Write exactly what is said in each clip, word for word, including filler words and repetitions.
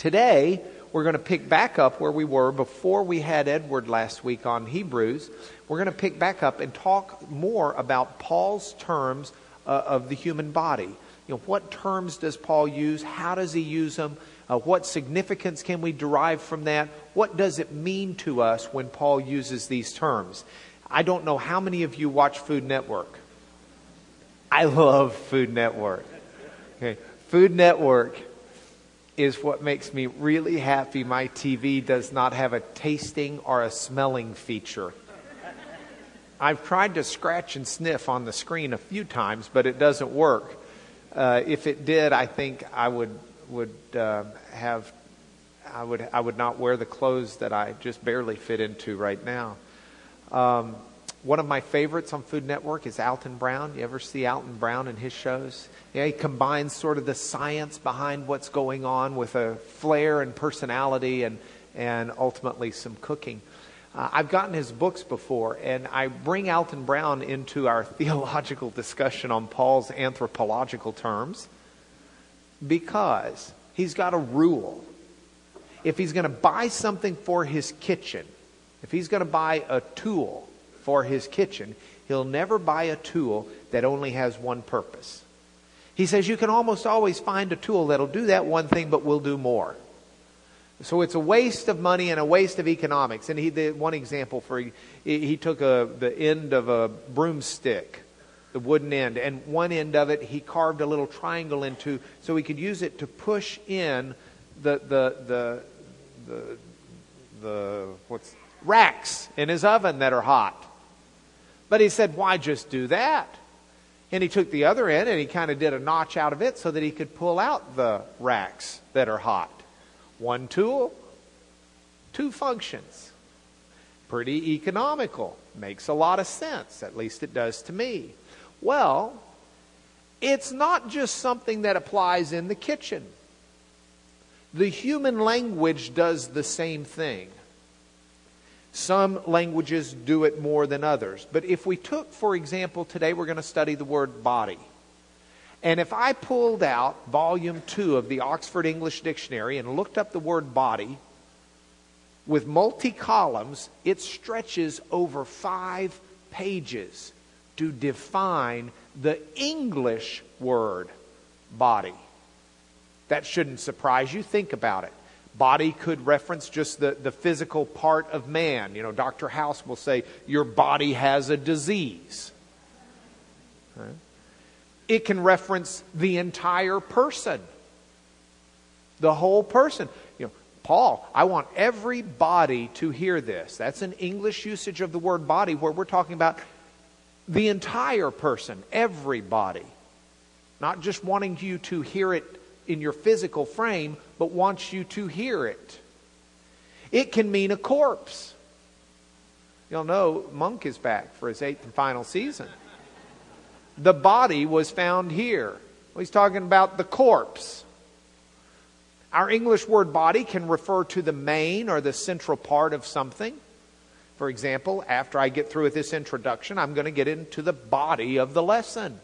Today, we're going to pick back up where we were before we had Edward last week on Hebrews. We're going to pick back up and talk more about Paul's terms uh, of the human body. You know, what terms does Paul use? How does he use them? Uh, what significance can we derive from that? What does it mean to us when Paul uses these terms? I don't know how many of you watch Food Network. I love Food Network. Okay. Food Network is what makes me really happy. My T V does not have a tasting or a smelling feature. I've tried to scratch and sniff on the screen a few times, but it doesn't work. Uh, if it did, I think I would would uh, have I would I would not wear the clothes that I just barely fit into right now. Um, one of my favorites on Food Network is Alton Brown. You ever see Alton Brown in his shows? Yeah, he combines sort of the science behind what's going on with a flair and personality and and ultimately some cooking. Uh, I've gotten his books before, and I bring Alton Brown into our theological discussion on Paul's anthropological terms because he's got a rule. If he's going to buy something for his kitchen, if he's going to buy a tool for his kitchen, he'll never buy a tool that only has one purpose. He says you can almost always find a tool that'll do that one thing but will do more. So it's a waste of money and a waste of economics. And he did one example for he, he took a the end of a broomstick, the wooden end, and one end of it he carved a little triangle into so he could use it to push in the the the the, the what's racks in his oven that are hot. But he said, why just do that? And he took the other end and he kind of did a notch out of it so that he could pull out the racks that are hot. One tool, two functions. Pretty economical. Makes a lot of sense. At least it does to me. Well, it's not just something that applies in the kitchen. The human language does the same thing. Some languages do it more than others. But if we took, for example, today we're going to study the word body. And if I pulled out volume two of the Oxford English Dictionary and looked up the word body, with multi-columns, it stretches over five pages to define the English word body. That shouldn't surprise you. Think about it. Body could reference just the, the physical part of man. You know, Doctor House will say, your body has a disease. Right? It can reference the entire person. The whole person. You know, Paul, I want everybody to hear this. That's an English usage of the word body where we're talking about the entire person, everybody. Not just wanting you to hear it in your physical frame, but wants you to hear it. It can mean a corpse. You'll know Monk is back for his eighth and final season. The body was found here. Well, he's talking about the corpse. Our English word body can refer to the main or the central part of something. For example, after I get through with this introduction, I'm going to get into the body of the lesson.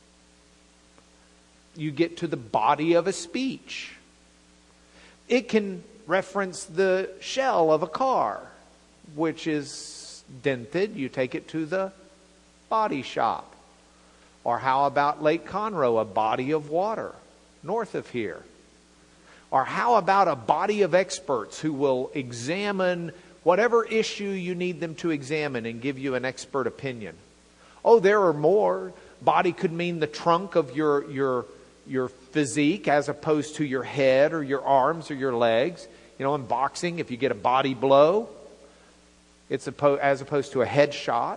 You get to the body of a speech. It can reference the shell of a car, which is dented. You take it to the body shop. Or how about Lake Conroe, a body of water north of here? Or how about a body of experts who will examine whatever issue you need them to examine and give you an expert opinion? Oh, there are more. Body could mean the trunk of your your your physique as opposed to your head or your arms or your legs. You know, in boxing, if you get a body blow, it's as opposed to a head shot.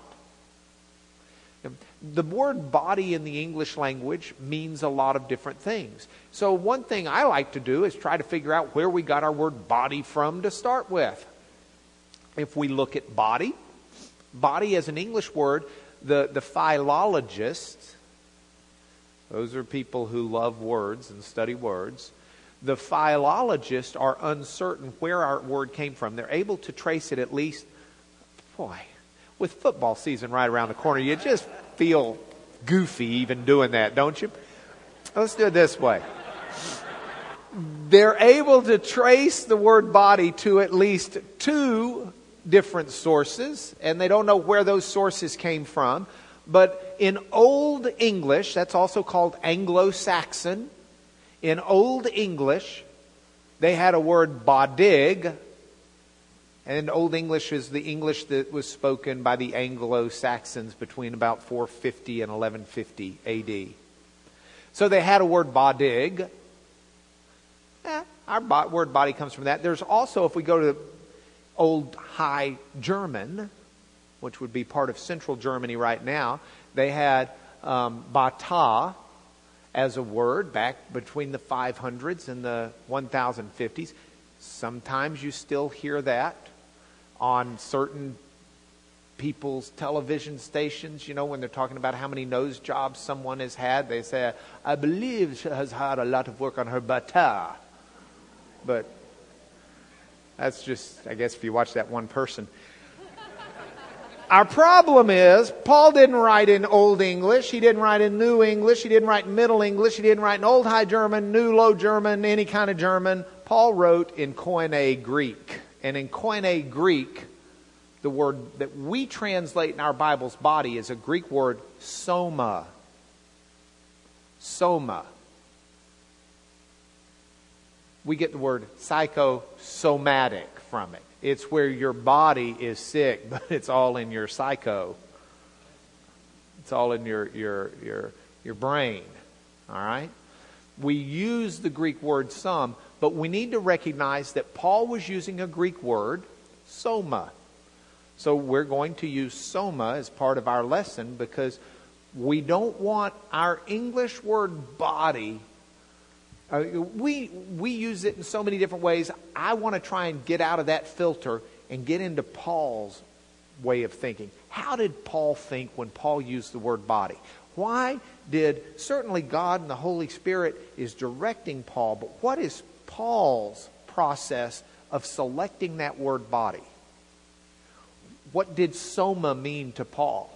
The word body in the English language means a lot of different things. So one thing I like to do is try to figure out where we got our word body from to start with. If we look at body, body as an English word, the, the philologists, those are people who love words and study words. The philologists are uncertain where our word came from. They're able to trace it at least, boy, with football season right around the corner, you just feel goofy even doing that, don't you? Let's do it this way. they're able to trace the word body to at least two different sources, and they don't know where those sources came from. But in Old English, that's also called Anglo-Saxon, in Old English, they had a word badig, and Old English is the English that was spoken by the Anglo-Saxons between about four fifty and eleven fifty A D. So they had a word badig. Eh, our bo- word body comes from that. There's also, if we go to Old High German, which would be part of Central Germany right now, they had um, bata as a word back between the five hundreds and the ten fifties. Sometimes you still hear that on certain people's television stations, you know, when they're talking about how many nose jobs someone has had. They say, I believe she has had a lot of work on her bata. But that's just, I guess, if you watch that one person. Our problem is, Paul didn't write in Old English, he didn't write in New English, he didn't write in Middle English, he didn't write in Old High German, New Low German, any kind of German. Paul wrote in Koine Greek. And in Koine Greek, the word that we translate in our Bible's body is a Greek word, soma. Soma. We get the word psychosomatic from it. It's where your body is sick, but it's all in your psycho. It's all in your your your your brain. All right? We use the Greek word some, but we need to recognize that Paul was using a Greek word, soma. So we're going to use soma as part of our lesson because we don't want our English word body. Uh, we we use it in so many different ways. I want to try and get out of that filter and get into Paul's way of thinking. How did Paul think when Paul used the word body? Why did, certainly God and the Holy Spirit is directing Paul, but what is Paul's process of selecting that word body? What did soma mean to Paul?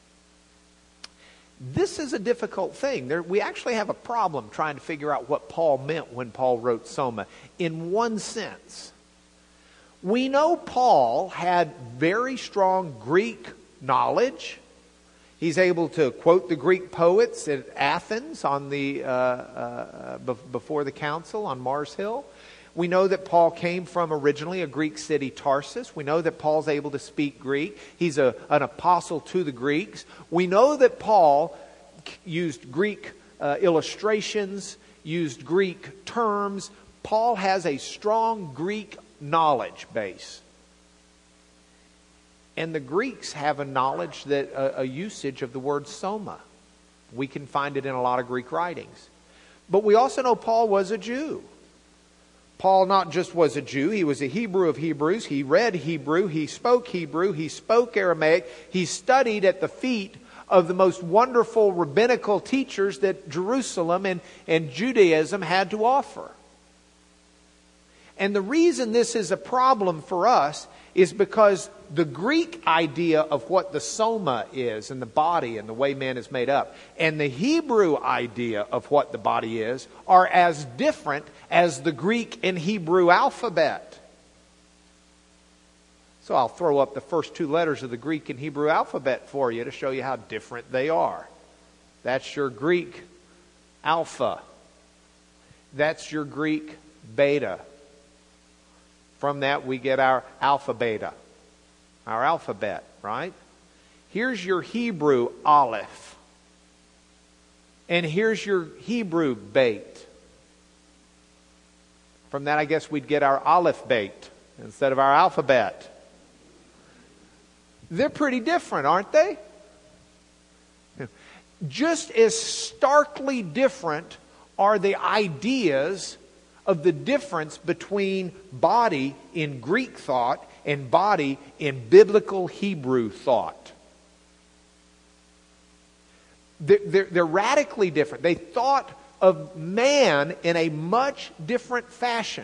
This is a difficult thing. There, we actually have a problem trying to figure out what Paul meant when Paul wrote soma. In one sense, we know Paul had very strong Greek knowledge. He's able to quote the Greek poets at Athens on the uh, uh, before the council on Mars Hill. We know that Paul came from originally a Greek city, Tarsus. We know that Paul's able to speak Greek. He's a, an apostle to the Greeks. We know that Paul used Greek uh, illustrations, used Greek terms. Paul has a strong Greek knowledge base. And the Greeks have a knowledge, that a, a usage of the word soma. We can find it in a lot of Greek writings. But we also know Paul was a Jew. Paul not just was a Jew, he was a Hebrew of Hebrews. He read Hebrew, he spoke Hebrew, he spoke Aramaic. He studied at the feet of the most wonderful rabbinical teachers that Jerusalem and, and Judaism had to offer. And the reason this is a problem for us is because the Greek idea of what the soma is and the body and the way man is made up and the Hebrew idea of what the body is are as different as the Greek and Hebrew alphabet. So I'll throw up the first two letters of the Greek and Hebrew alphabet for you to show you how different they are. That's your Greek alpha. That's your Greek beta. From that we get our alpha beta, our alphabet, right? Here's your Hebrew aleph. And here's your Hebrew bait. From that I guess we'd get our aleph bait instead of our alphabet. They're pretty different, aren't they? Just as starkly different are the ideas of the difference between body in Greek thought and body in biblical Hebrew thought. They're, they're, they're radically different. They thought of man in a much different fashion.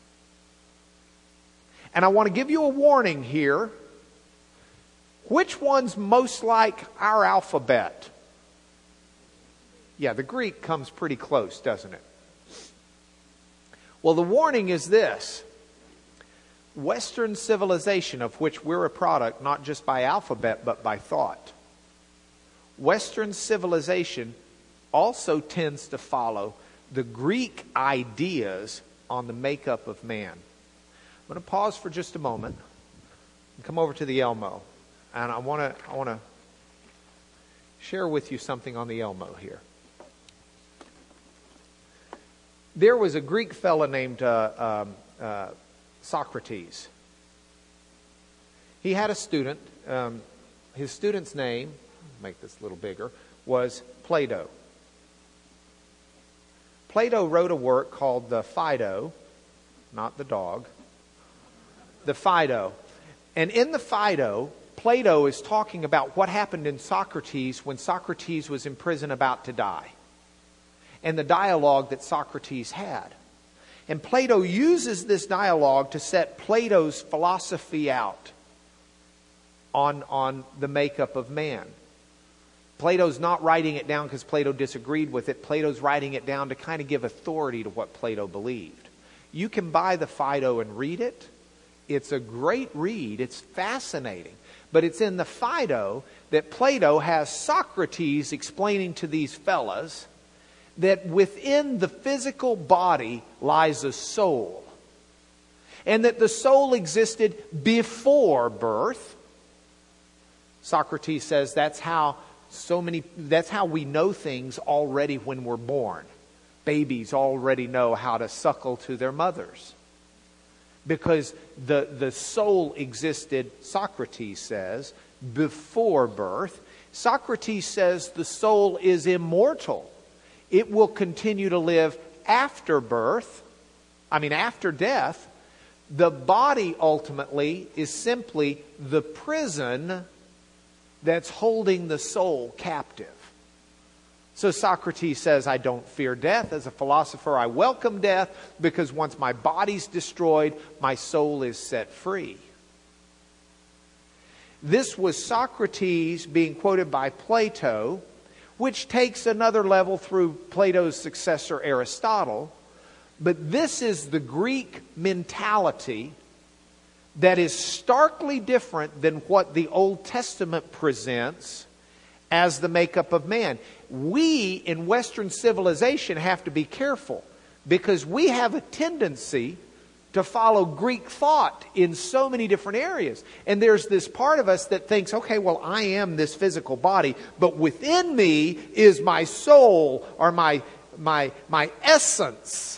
And I want to give you a warning here. Which one's most like our alphabet? Yeah, the Greek comes pretty close, doesn't it? Well, the warning is this. Western civilization, of which we're a product not just by alphabet but by thought, Western civilization also tends to follow the Greek ideas on the makeup of man. I'm going to pause for just a moment and come over to the Elmo. And I want to I want to share with you something on the Elmo here. There was a Greek fella named uh, um, uh, Socrates. He had a student. Um, his student's name, make this a little bigger, was Plato. Plato wrote a work called the Phaedo, not the dog, the Phaedo. And in the Phaedo, Plato is talking about what happened in Socrates when Socrates was in prison about to die, and the dialogue that Socrates had. And Plato uses this dialogue to set Plato's philosophy out on, on the makeup of man. Plato's not writing it down because Plato disagreed with it. Plato's writing it down to kind of give authority to what Plato believed. You can buy the Phaedo and read it. It's a great read. It's fascinating. But it's in the Phaedo that Plato has Socrates explaining to these fellas that within the physical body lies a soul. And that the soul existed before birth. Socrates says that's how so many that's how we know things already when we're born. Babies already know how to suckle to their mothers. Because the, the soul existed, Socrates says, before birth. Socrates says the soul is immortal. It will continue to live after birth. I mean, after death. The body ultimately is simply the prison that's holding the soul captive. So Socrates says, I don't fear death. As a philosopher, I welcome death because once my body's destroyed, my soul is set free. This was Socrates being quoted by Plato, which takes another level through Plato's successor Aristotle. But this is the Greek mentality that is starkly different than what the Old Testament presents as the makeup of man. We in Western civilization have to be careful because we have a tendency to follow Greek thought in so many different areas. And there's this part of us that thinks, okay, well, I am this physical body, but within me is my soul or my, my, my essence,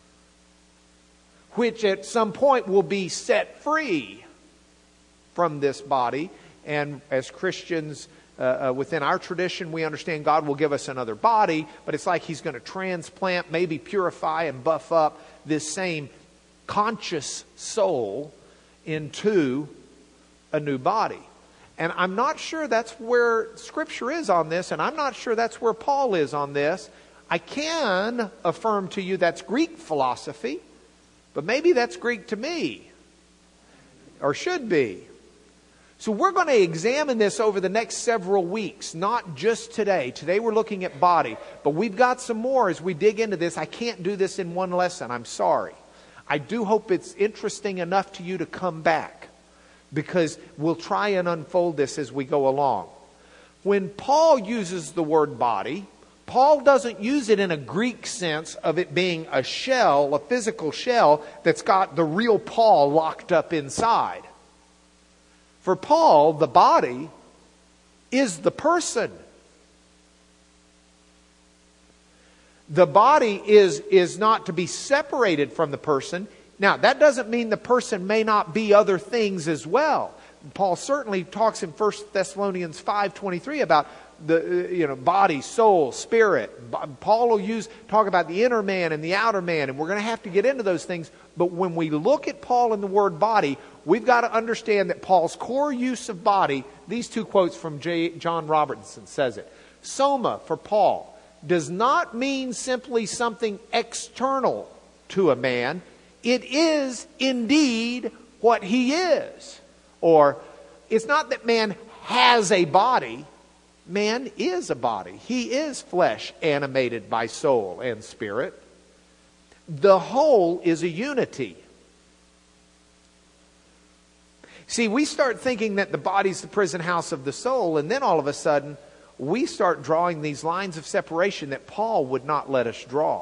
which at some point will be set free from this body. And as Christians, uh, uh, within our tradition, we understand God will give us another body, but it's like He's going to transplant, maybe purify and buff up this same conscious soul into a new body. And I'm not sure that's where Scripture is on this, and I'm not sure that's where Paul is on this. I can affirm to you that's Greek philosophy, but maybe that's Greek to me, or should be. So we're going to examine this over the next several weeks, not just today. Today we're looking at body, but we've got some more as we dig into this. I can't do this in one lesson. I'm sorry. I do hope it's interesting enough to you to come back, because we'll try and unfold this as we go along. When Paul uses the word body, Paul doesn't use it in a Greek sense of it being a shell, a physical shell that's got the real Paul locked up inside. For Paul, the body is the person. The body is, is not to be separated from the person. Now, that doesn't mean the person may not be other things as well. Paul certainly talks in First Thessalonians five twenty-three about the you know body, soul, spirit. Paul will use talk about the inner man and the outer man, and we're going to have to get into those things. But when we look at Paul in the word body, we've got to understand that Paul's core use of body, these two quotes from J, John Robertson says it. Soma, for Paul, does not mean simply something external to a man. It is indeed what he is. Or, it's not that man has a body. Man is a body. He is flesh animated by soul and spirit. The whole is a unity. See, we start thinking that the body's the prison house of the soul, and then all of a sudden, we start drawing these lines of separation that Paul would not let us draw.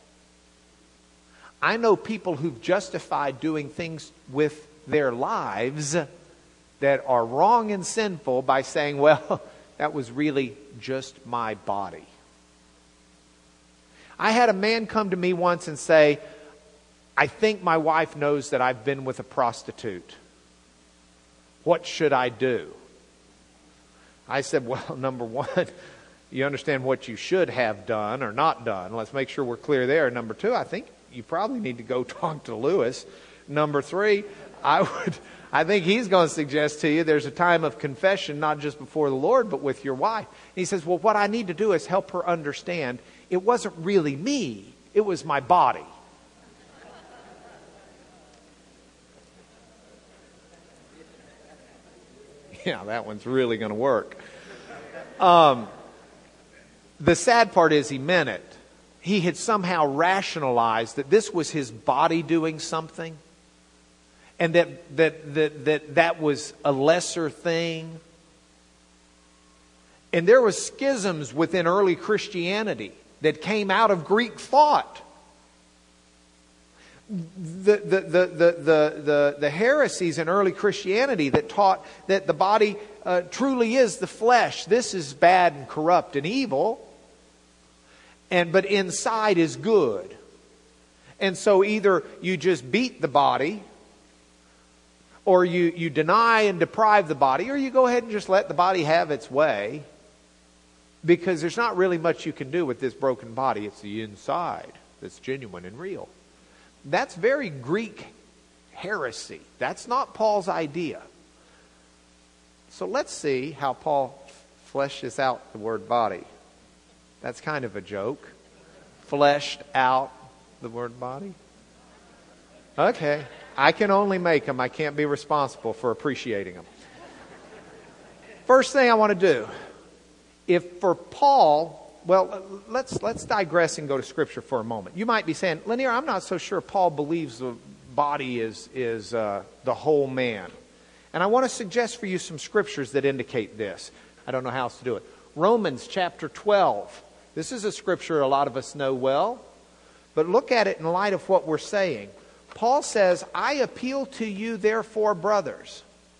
I know people who've justified doing things with their lives that are wrong and sinful by saying, well, that was really just my body. I had a man come to me once and say, I think my wife knows that I've been with a prostitute. What should I do? I said, well, number one, you understand what you should have done or not done. Let's make sure we're clear there. Number two, I think you probably need to go talk to Lewis. Number three, I would, I think he's going to suggest to you there's a time of confession, not just before the Lord, but with your wife. And he says, well, what I need to do is help her understand it wasn't really me. It was my body. Yeah, that one's really going to work. Um, the sad part is he meant it. He had somehow rationalized that this was his body doing something, and that that that that, that was a lesser thing. And there was schisms within early Christianity that came out of Greek thought. The, the, the, the, the, the, the heresies in early Christianity that taught that the body uh, truly is the flesh. This is bad and corrupt and evil. And but inside is good. And so either you just beat the body, or you, you deny and deprive the body, or you go ahead and just let the body have its way. Because there's not really much you can do with this broken body. It's the inside that's genuine and real. That's very Greek heresy. That's not Paul's idea. So let's see how Paul fleshes out the word body. That's kind of a joke. Fleshed out the word body. Okay. I can only make them. I can't be responsible for appreciating them. First thing I want to do. If for Paul... Well, let's let's digress and go to Scripture for a moment. You might be saying, Lanier, I'm not so sure Paul believes the body is, is uh, the whole man. And I want to suggest for you some Scriptures that indicate this. I don't know how else to do it. Romans chapter twelve. This is a Scripture a lot of us know well. But look at it in light of what we're saying. Paul says, I appeal to you, therefore, brothers,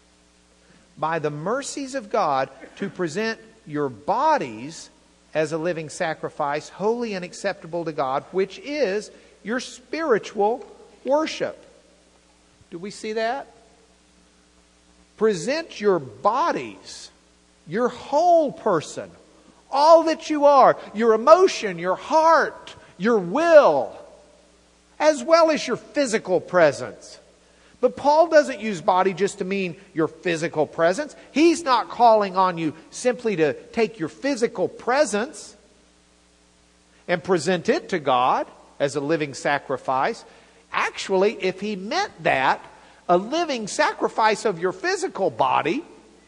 by the mercies of God, to present your bodies as a living sacrifice, holy and acceptable to God, which is your spiritual worship. Do we see that? Present your bodies, your whole person, all that you are, your emotion, your heart, your will, as well as your physical presence. But Paul doesn't use body just to mean your physical presence. He's not calling on you simply to take your physical presence and present it to God as a living sacrifice. Actually, if he meant that, a living sacrifice of your physical body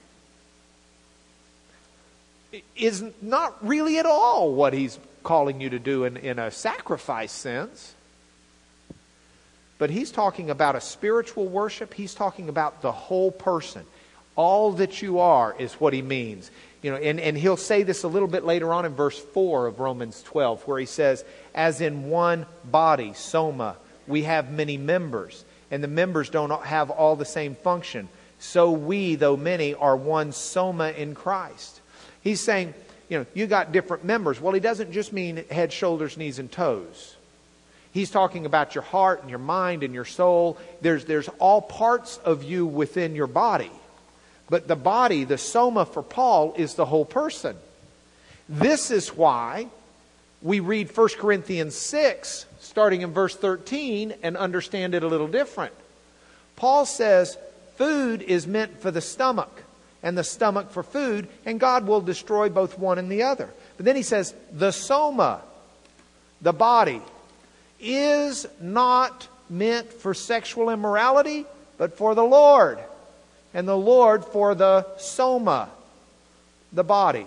is not really at all what he's calling you to do in, in a sacrifice sense. But he's talking about a spiritual worship. He's talking about the whole person. All that you are is what he means. You know, and, and he'll say this a little bit later on in verse four of Romans twelve, where he says, as in one body, soma, we have many members, and the members don't have all the same function. So we, though many, are one soma in Christ. He's saying, you know, you got different members. Well, he doesn't just mean head, shoulders, knees, and toes. He's talking about your heart and your mind and your soul. There's, there's all parts of you within your body. But the body, the soma for Paul, is the whole person. This is why we read First Corinthians six, starting in verse thirteen, and understand it a little different. Paul says, food is meant for the stomach, and the stomach for food, and God will destroy both one and the other. But then he says, the soma, the body, is not meant for sexual immorality, but for the Lord. And the Lord for the soma, the body.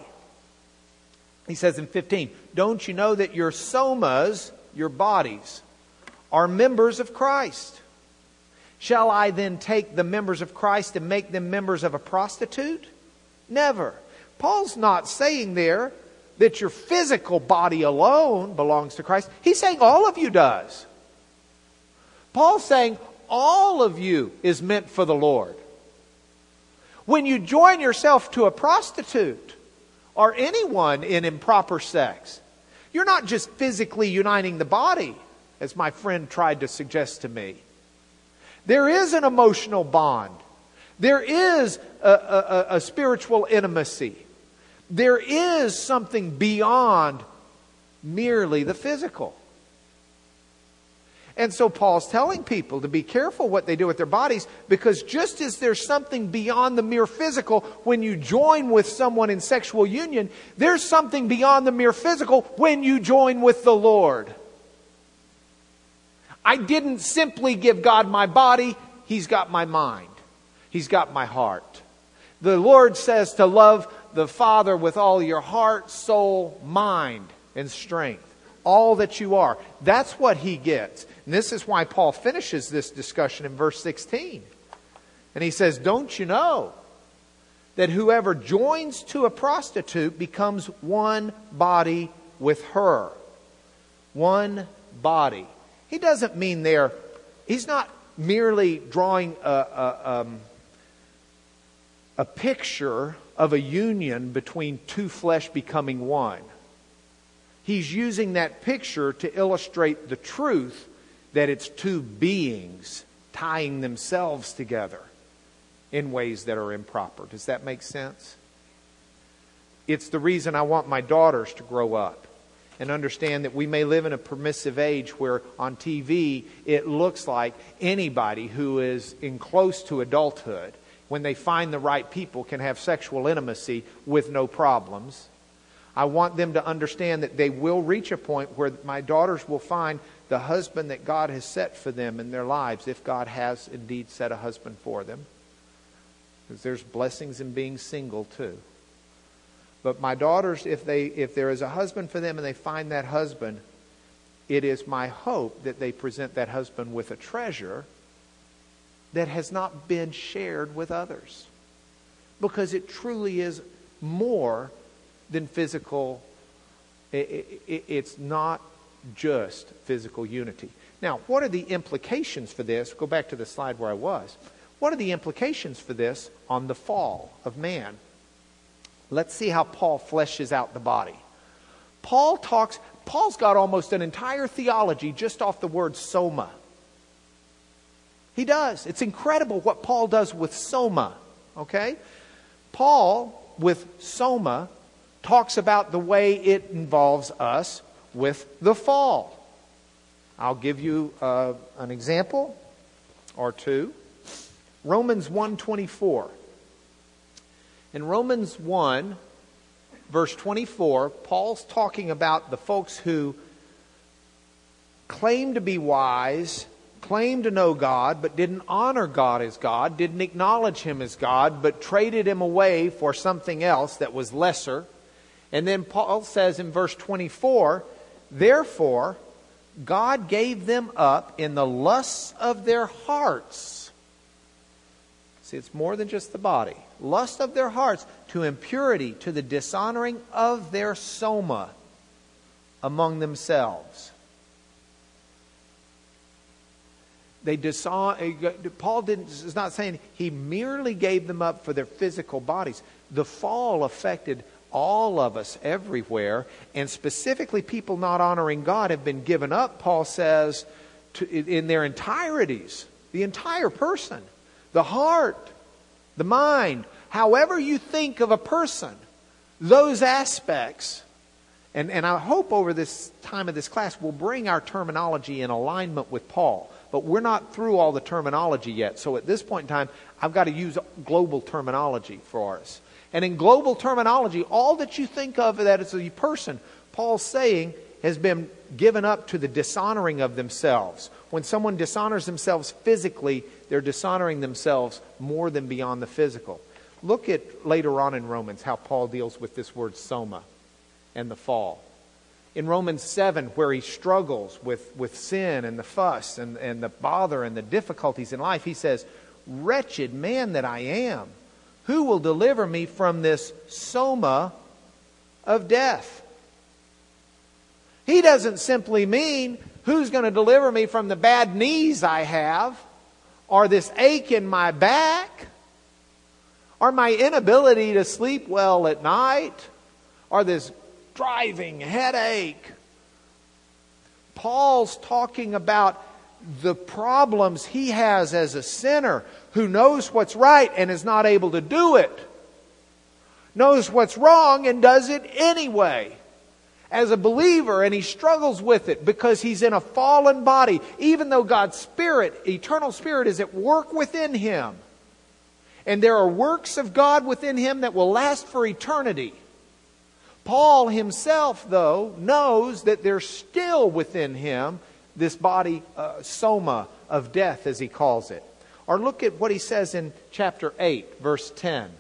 He says in fifteen, don't you know that your somas, your bodies, are members of Christ. Shall I then take the members of Christ and make them members of a prostitute? Never. Paul's not saying there that your physical body alone belongs to Christ. He's saying all of you does. Paul's saying all of you is meant for the Lord. When you join yourself to a prostitute or anyone in improper sex, you're not just physically uniting the body, as my friend tried to suggest to me. There is an emotional bond. There is a, a, a spiritual intimacy. There is something beyond merely the physical. And so Paul's telling people to be careful what they do with their bodies, because just as there's something beyond the mere physical when you join with someone in sexual union, there's something beyond the mere physical when you join with the Lord. I didn't simply give God my body. He's got my mind. He's got my heart. The Lord says to love the Father with all your heart, soul, mind, and strength. All that you are. That's what He gets. And this is why Paul finishes this discussion in verse sixteen. And he says, don't you know that whoever joins to a prostitute becomes one body with her? One body. He doesn't mean there, he's not merely drawing a, a, um, a picture of a union between two flesh becoming one. He's using that picture to illustrate the truth that it's two beings tying themselves together in ways that are improper. Does that make sense? It's the reason I want my daughters to grow up and understand that we may live in a permissive age where on T V it looks like anybody who is in close to adulthood, when they find the right people, can have sexual intimacy with no problems. I want them to understand that they will reach a point where my daughters will find the husband that God has set for them in their lives, if God has indeed set a husband for them. Because there's blessings in being single too. But my daughters, if they if there is a husband for them and they find that husband, it is my hope that they present that husband with a treasure that has not been shared with others. Because it truly is more than physical. It, it, it's not just physical unity. Now, what are the implications for this? Go back to the slide where I was. What are the implications for this on the fall of man? Let's see how Paul fleshes out the body. Paul talks, Paul's got almost an entire theology just off the word soma. He does. It's incredible what Paul does with soma. Okay? Paul, with soma, talks about the way it involves us with the fall. I'll give you uh, an example or two. Romans one twenty-four. In Romans one, verse twenty-four, Paul's talking about the folks who claim to be wise, claim to know God, but didn't honor God as God, didn't acknowledge Him as God, but traded Him away for something else that was lesser. And then Paul says in verse twenty-four, therefore, God gave them up in the lusts of their hearts. See, it's more than just the body. Lust of their hearts to impurity, to the dishonoring of their soma among themselves. They dishonor. Paul didn't, is not saying he merely gave them up for their physical bodies. The fall affected all of us everywhere, and specifically people not honoring God have been given up, Paul says, to, in their entirities. The entire person. The heart. The mind. However you think of a person, those aspects, and, and I hope over this time of this class we'll bring our terminology in alignment with Paul. But we're not through all the terminology yet. So at this point in time, I've got to use global terminology for us. And in global terminology, all that you think of that as a person, Paul's saying, has been given up to the dishonoring of themselves. When someone dishonors themselves physically, they're dishonoring themselves more than beyond the physical. Look at later on in Romans how Paul deals with this word soma and the fall. In Romans seven, where he struggles with, with sin and the fuss and, and the bother and the difficulties in life, he says, "Wretched man that I am, who will deliver me from this soma of death?" He doesn't simply mean, who's going to deliver me from the bad knees I have, or this ache in my back, or my inability to sleep well at night, or this driving headache. Paul's talking about the problems he has as a sinner who knows what's right and is not able to do it. Knows what's wrong and does it anyway. As a believer, and he struggles with it because he's in a fallen body, even though God's Spirit, eternal Spirit, is at work within him. And there are works of God within him that will last for eternity. Paul himself, though, knows that there's still within him this body, uh, soma of death, as he calls it. Or look at what he says in chapter eight, verse ten.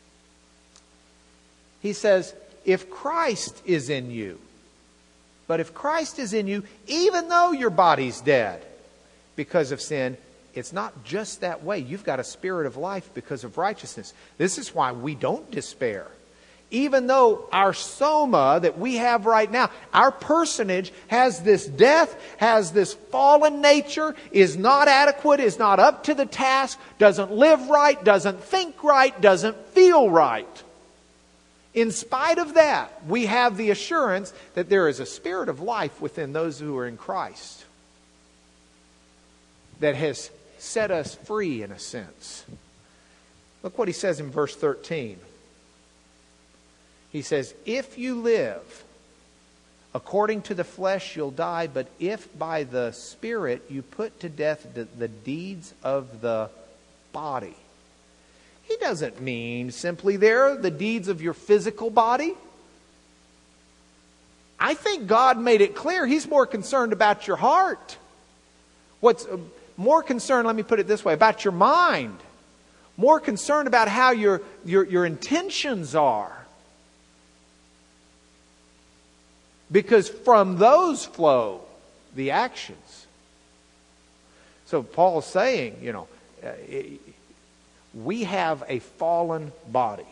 He says, "If Christ is in you, but if Christ is in you, even though your body's dead because of sin," it's not just that way. You've got a spirit of life because of righteousness. This is why we don't despair. Even though our soma that we have right now, our personage has this death, has this fallen nature, is not adequate, is not up to the task, doesn't live right, doesn't think right, doesn't feel right. In spite of that, we have the assurance that there is a spirit of life within those who are in Christ that has set us free in a sense. Look what he says in verse thirteen. He says, "If you live according to the flesh, you'll die. But if by the Spirit you put to death the, the deeds of the body." He doesn't mean simply there the deeds of your physical body. I think God made it clear He's more concerned about your heart. What's more concerned, let me put it this way, about your mind. More concerned about how your, your, your intentions are. Because from those flow the actions. So Paul's saying, you know, uh, we have a fallen body.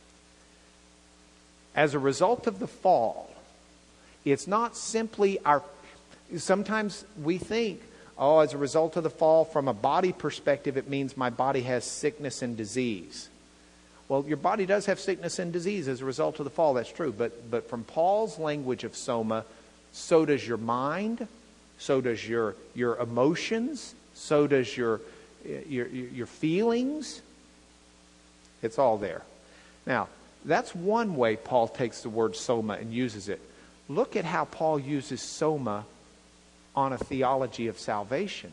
As a result of the fall, it's not simply our... Sometimes we think, oh, as a result of the fall, from a body perspective, it means my body has sickness and disease. Well, your body does have sickness and disease as a result of the fall, that's true. But but from Paul's language of soma, so does your mind, so does your your emotions, so does your your your feelings. It's all there. Now, that's one way Paul takes the word soma and uses it. Look at how Paul uses soma on a theology of salvation.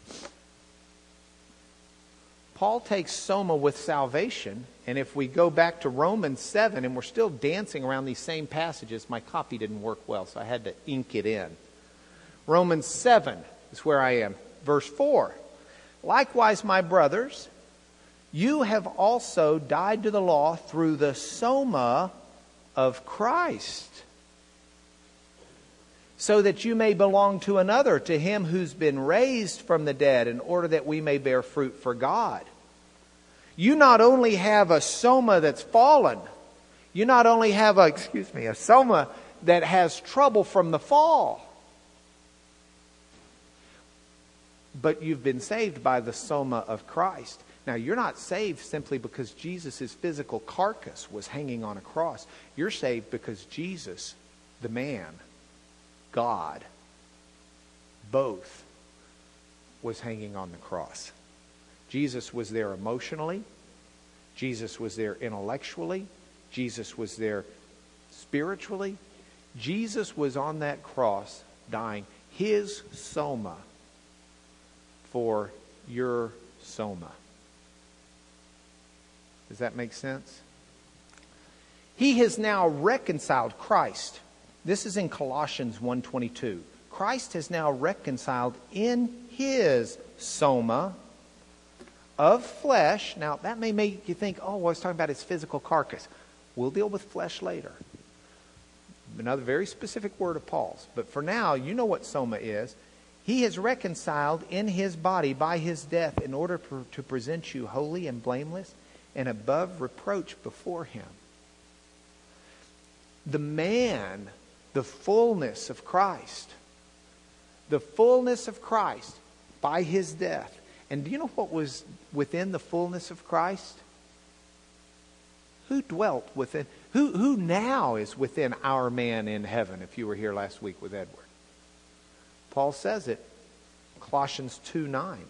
Paul takes soma with salvation, and if we go back to Romans seven, and we're still dancing around these same passages, my copy didn't work well, so I had to ink it in. Romans seven is where I am. Verse four. "Likewise, my brothers, you have also died to the law through the soma of Christ, so that you may belong to another, to Him who's been raised from the dead, in order that we may bear fruit for God." You not only have a soma that's fallen, you not only have a, excuse me, a soma that has trouble from the fall, but you've been saved by the soma of Christ. Now, you're not saved simply because Jesus' physical carcass was hanging on a cross. You're saved because Jesus, the man, God, both, was hanging on the cross. Jesus was there emotionally. Jesus was there intellectually. Jesus was there spiritually. Jesus was on that cross dying His soma for your soma. Does that make sense? He has now reconciled Christ. This is in Colossians one twenty-two. Christ has now reconciled in His soma of flesh. Now, that may make you think, oh, well, I was talking about His physical carcass. We'll deal with flesh later. Another very specific word of Paul's. But for now, you know what soma is. He has reconciled in his body by his death in order to present you holy and blameless and above reproach before him. The man, the fullness of Christ, the fullness of Christ by his death. And do you know what was within the fullness of Christ? Who dwelt within, who, who now is within our man in heaven, if you were here last week with Edward? Paul says it, Colossians two nine.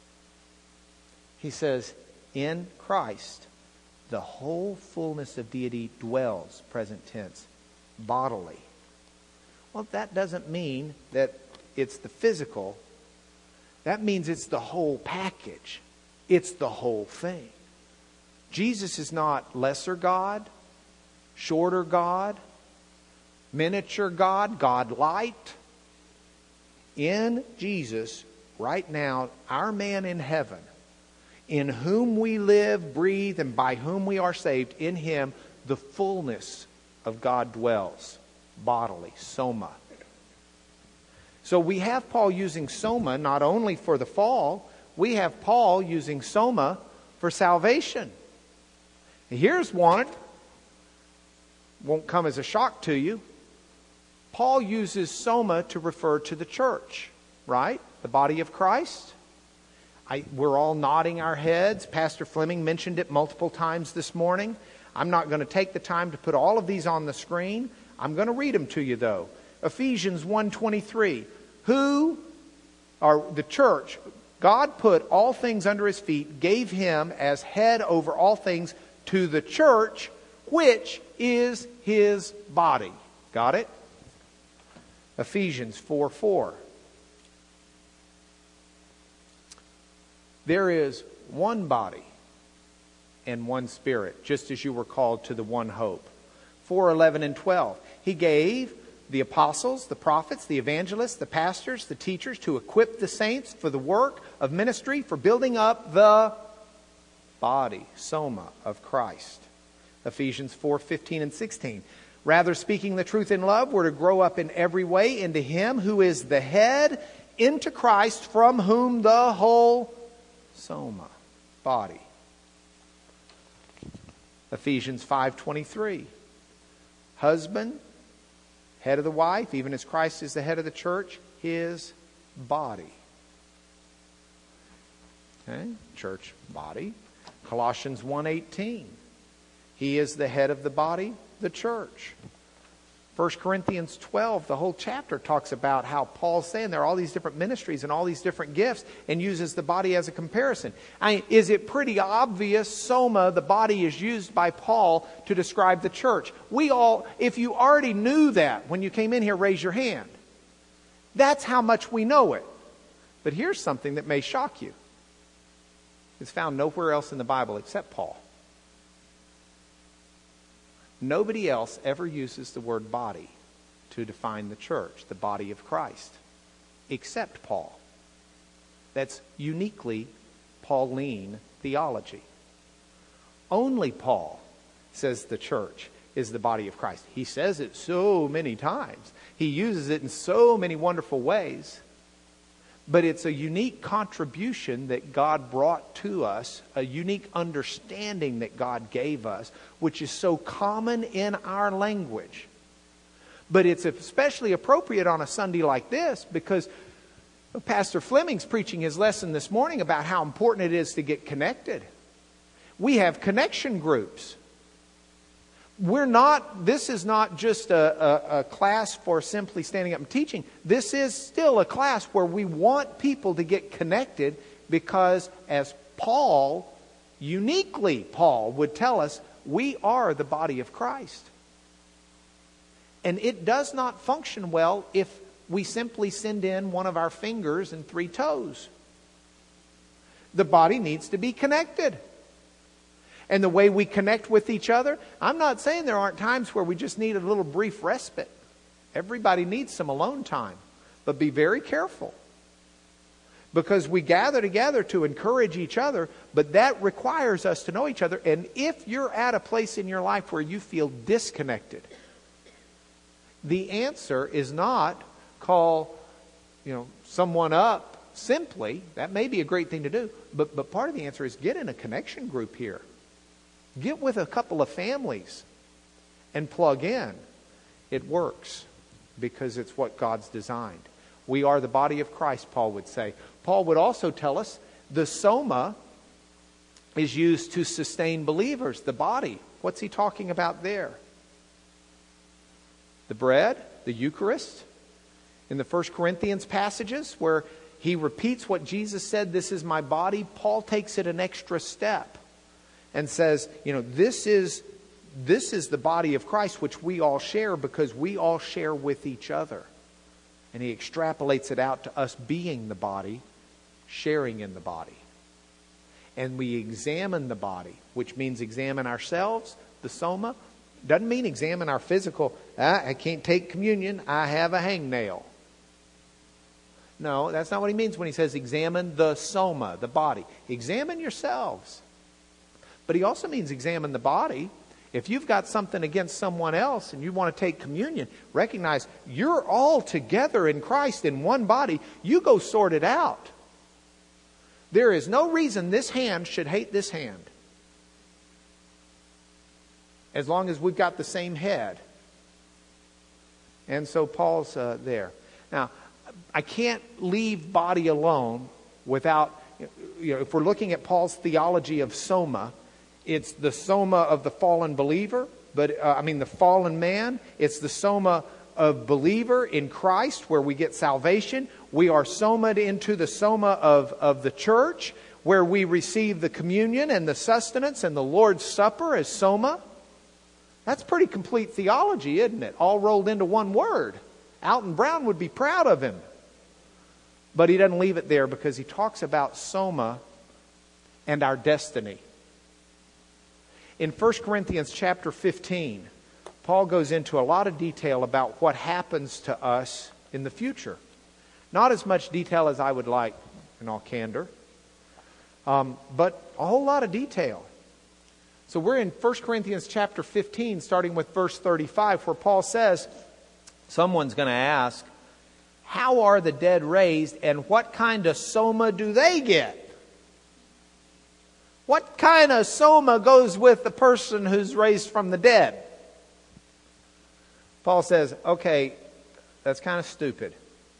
He says, in Christ, the whole fullness of deity dwells, present tense, bodily. Well, that doesn't mean that it's the physical. That means it's the whole package. It's the whole thing. Jesus is not lesser God, shorter God, miniature God, God light. In Jesus, right now, our man in heaven, in whom we live, breathe, and by whom we are saved, in him the fullness of God dwells, bodily, soma. So we have Paul using soma not only for the fall, we have Paul using soma for salvation. Here's one, won't come as a shock to you. Paul uses soma to refer to the church, right? The body of Christ. I, we're all nodding our heads. Pastor Fleming mentioned it multiple times this morning. I'm not going to take the time to put all of these on the screen. I'm going to read them to you though. Ephesians one twenty-three. Who are the church? God put all things under his feet, gave him as head over all things to the church, which is his body. Got it? Ephesians four four. There is one body and one spirit, just as you were called to the one hope. four eleven and twelve. He gave the apostles, the prophets, the evangelists, the pastors, the teachers to equip the saints for the work of ministry, for building up the body, soma, of Christ. Ephesians four fifteen and sixteen. Rather, speaking the truth in love, we're to grow up in every way into him who is the head, into Christ, from whom the whole soma, body. Ephesians five twenty-three. Husband, head of the wife, even as Christ is the head of the church, his body. Okay? Church body. Colossians one eighteen. He is the head of the body, the church. First Corinthians twelve, the whole chapter talks about how Paul's saying there are all these different ministries and all these different gifts and uses the body as a comparison. I mean, is it pretty obvious soma, the body, is used by Paul to describe the church? We all, if you already knew that when you came in here, raise your hand. That's how much we know it. But here's something that may shock you. It's found nowhere else in the Bible except Paul. Nobody else ever uses the word body to define the church, the body of Christ, except Paul. That's uniquely Pauline theology. Only Paul says the church is the body of Christ. He says it so many times. He uses it in so many wonderful ways. But it's a unique contribution that God brought to us, a unique understanding that God gave us, which is so common in our language. But it's especially appropriate on a Sunday like this because Pastor Fleming's preaching his lesson this morning about how important it is to get connected. We have connection groups. We're not, this is not just a, a, a class for simply standing up and teaching. This is still a class where we want people to get connected because, as Paul, uniquely Paul, would tell us, we are the body of Christ. And it does not function well if we simply send in one of our fingers and three toes. The body needs to be connected. And the way we connect with each other, I'm not saying there aren't times where we just need a little brief respite. Everybody needs some alone time. But be very careful. Because we gather together to encourage each other, but that requires us to know each other. And if you're at a place in your life where you feel disconnected, The answer is not call, you know, someone up simply. That may be a great thing to do. But, but part of the answer is get in a connection group here. Get with a couple of families and plug in. It works because it's what God's designed. We are the body of Christ, Paul would say. Paul would also tell us the soma is used to sustain believers, the body. What's he talking about there? The bread, the Eucharist. In the First Corinthians passages where he repeats what Jesus said, this is my body, Paul takes it an extra step and says, you know, this is, this is the body of Christ which we all share because we all share with each other. And he extrapolates it out to us being the body, sharing in the body. And we examine the body, which means examine ourselves, the soma. Doesn't mean examine our physical, ah, I can't take communion, I have a hangnail. No, that's not what he means when he says examine the soma, the body. Examine yourselves. But he also means examine the body. If you've got something against someone else and you want to take communion, recognize you're all together in Christ in one body. You go sort it out. There is no reason this hand should hate this hand. As long as we've got the same head. And so Paul's uh, there. Now, I can't leave body alone without, you know, if we're looking at Paul's theology of soma, it's the soma of the fallen believer, but uh, I mean the fallen man. It's the soma of believer in Christ where we get salvation. We are somaed into the soma of, of the church where we receive the communion and the sustenance and the Lord's Supper as soma. That's pretty complete theology, isn't it? All rolled into one word. Alton Brown would be proud of him. But he doesn't leave it there because he talks about soma and our destiny. In First Corinthians chapter fifteen, Paul goes into a lot of detail about what happens to us in the future. Not as much detail as I would like, in all candor, um, but a whole lot of detail. So we're in First Corinthians chapter fifteen, starting with verse thirty-five, where Paul says, someone's going to ask, how are the dead raised and what kind of soma do they get? What kind of soma goes with the person who's raised from the dead? Paul says, okay, that's kind of stupid.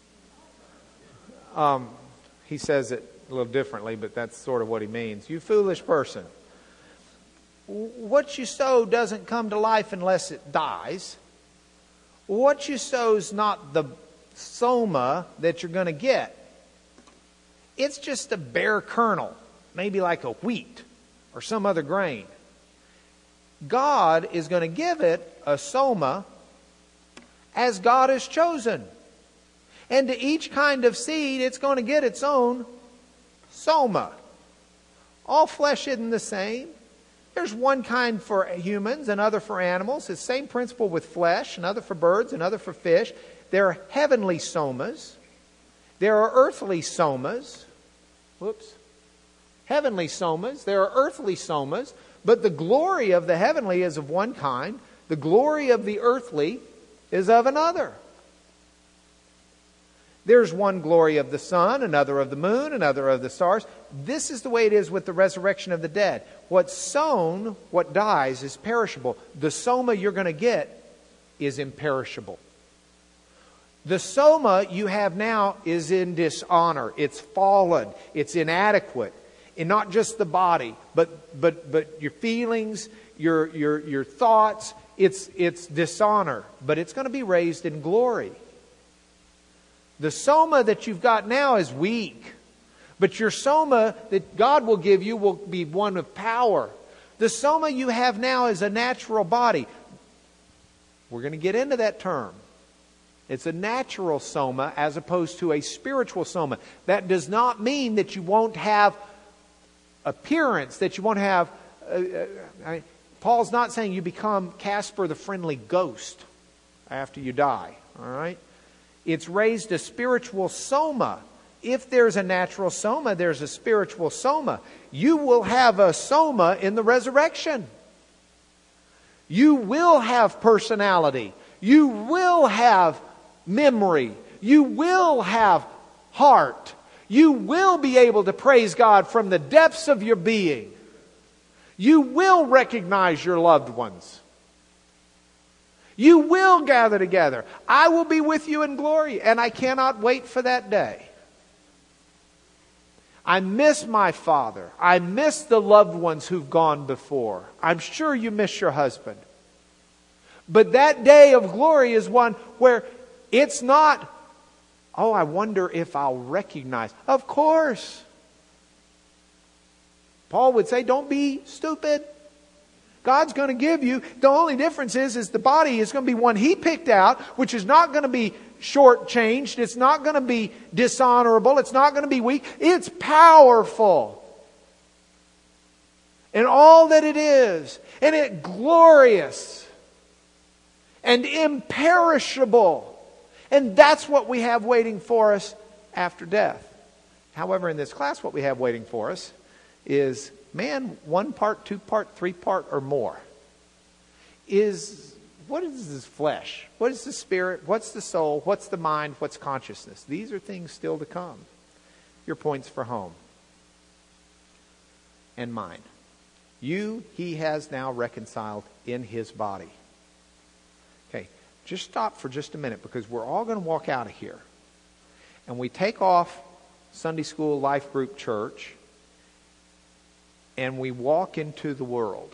Um, he says it a little differently, but that's sort of what he means. You foolish person. What you sow doesn't come to life unless it dies. What you sow is not the soma that you're going to get. It's just a bare kernel, maybe like a wheat or some other grain. God is going to give it a soma as God has chosen. And to each kind of seed, it's going to get its own soma. All flesh isn't the same. There's one kind for humans, another for animals. It's the same principle with flesh, another for birds, another for fish. There are heavenly somas. There are earthly somas. Whoops. Heavenly somas. There are earthly somas. But the glory of the heavenly is of one kind. The glory of the earthly is of another. There's one glory of the sun, another of the moon, another of the stars. This is the way it is with the resurrection of the dead. What's sown, what dies, is perishable. The soma you're going to get is imperishable. The soma you have now is in dishonor. It's fallen. It's inadequate. And not just the body, but but but your feelings, your your your thoughts. It's it's dishonor. But it's going to be raised in glory. The soma that you've got now is weak. But your soma that God will give you will be one of power. The soma you have now is a natural body. We're going to get into that term. It's a natural soma as opposed to a spiritual soma. That does not mean that you won't have appearance, that you won't have... Uh, uh, I, Paul's not saying you become Casper the Friendly Ghost after you die. All right? It's raised a spiritual soma. If there's a natural soma, there's a spiritual soma. You will have a soma in the resurrection. You will have personality. You will have memory. You will have heart. You will be able to praise God from the depths of your being. You will recognize your loved ones. You will gather together. I will be with you in glory, and I cannot wait for that day. I miss my father. I miss the loved ones who've gone before. I'm sure you miss your husband. But that day of glory is one where it's not, oh, I wonder if I'll recognize. Of course. Paul would say, don't be stupid. God's going to give you. The only difference is, is the body is going to be one He picked out, which is not going to be shortchanged. It's not going to be dishonorable. It's not going to be weak. It's powerful. And all that it is. And it glorious. And imperishable. And that's what we have waiting for us after death. However, in this class, what we have waiting for us is man, one part, two part, three part, or more. Is, what is this flesh? What is the spirit? What's the soul? What's the mind? What's consciousness? These are things still to come. Your points for home. And mine. You, He has now reconciled in His body. Okay, just stop for just a minute, because we're all going to walk out of here. And we take off Sunday school, life group, church, and we walk into the world.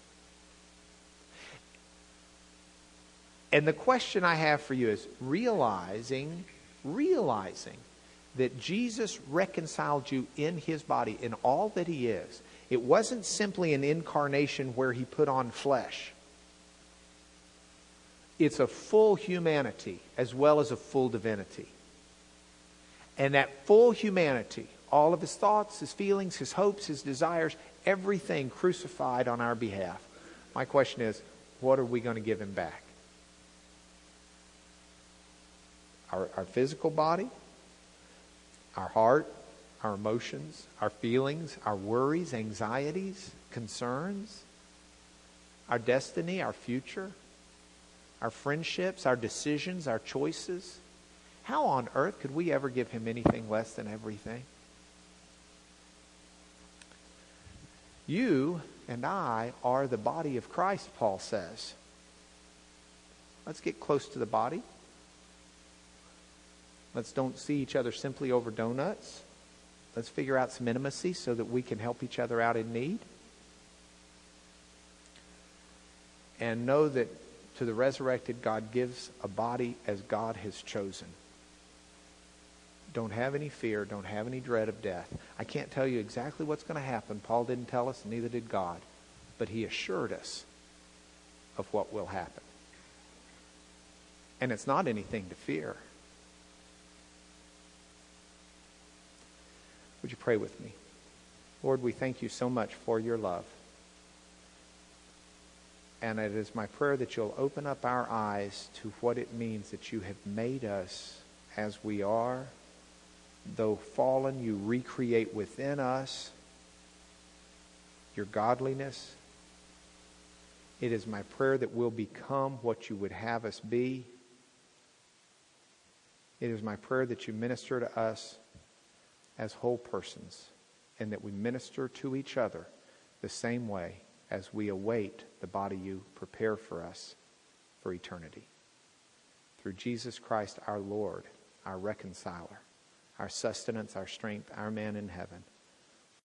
And the question I have for you is realizing, realizing that Jesus reconciled you in His body, in all that He is. It wasn't simply an incarnation where He put on flesh. It's a full humanity as well as a full divinity. And that full humanity, all of His thoughts, His feelings, His hopes, His desires, everything crucified on our behalf. My question is, what are we going to give Him back? Our, our physical body, our heart, our emotions, our feelings, our worries, anxieties, concerns, our destiny, our future, our friendships, our decisions, our choices. How on earth could we ever give Him anything less than everything? You and I are the body of Christ, Paul says. Let's get close to the body. Let's don't see each other simply over donuts. Let's figure out some intimacy so that we can help each other out in need. And know that to the resurrected, God gives a body as God has chosen. Don't have any fear. Don't have any dread of death. I can't tell you exactly what's going to happen. Paul didn't tell us, and neither did God. But He assured us of what will happen. And it's not anything to fear. Would you pray with me? Lord, we thank You so much for Your love. And it is my prayer that You'll open up our eyes to what it means that You have made us as we are. Though fallen, You recreate within us Your godliness. It is my prayer that we'll become what You would have us be. It is my prayer that You minister to us as whole persons, and that we minister to each other the same way as we await the body You prepare for us for eternity. Through Jesus Christ our Lord, our reconciler, our sustenance, our strength, our man in heaven.